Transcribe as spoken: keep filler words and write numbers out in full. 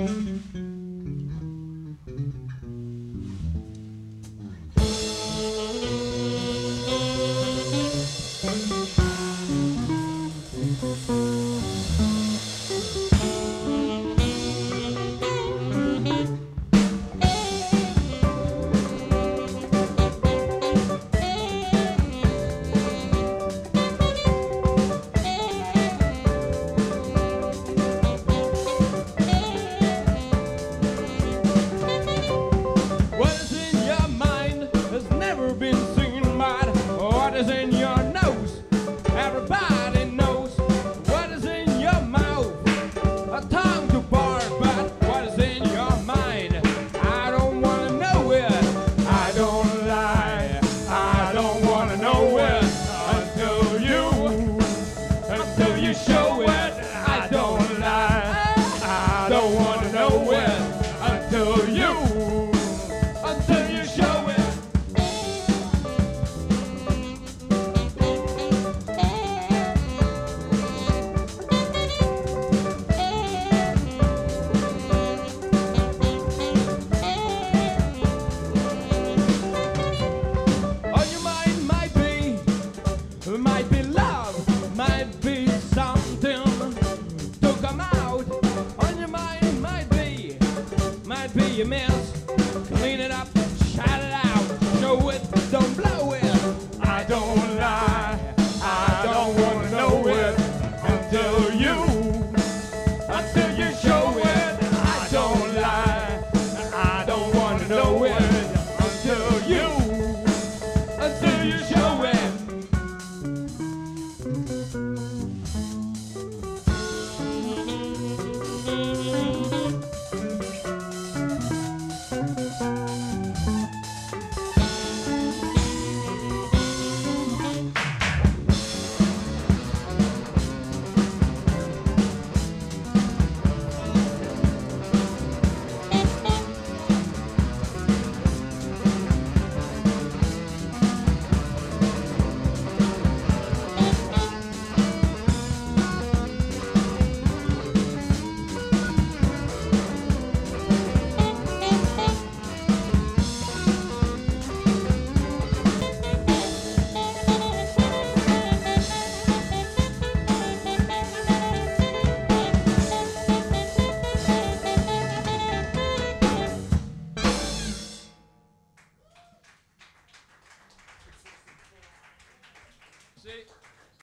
In your nose, everybody knows what is in your mouth. A tongue to bark, but what is in your mind? I don't wanna know it. I don't lie. I don't wanna know it until you, until you show it. I don't lie. I don't wanna know it until you, until you show it. Might be love, might be something to come out on your mind. Might be, might be a man.